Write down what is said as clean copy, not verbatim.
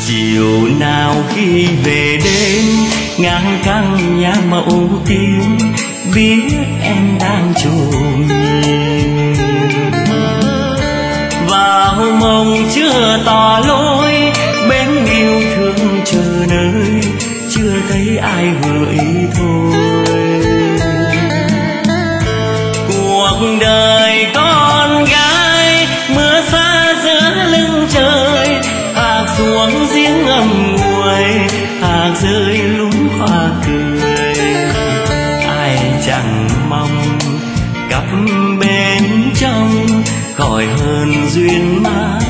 chiều nào khi về đêm ngang căn nhà mẫu tím, biết em đang chồn nhìn vào mộng chưa tỏ lối, bên yêu thương chờ nơi chưa thấy ai gửi thôi. Cuộc đời con gái mưa xa giữa lưng trời, hạt xuống giếng ngầm nguôi, hạt rơi lúng hoa cười. Ai chẳng mong cặp bên trong khỏi hơn duyên má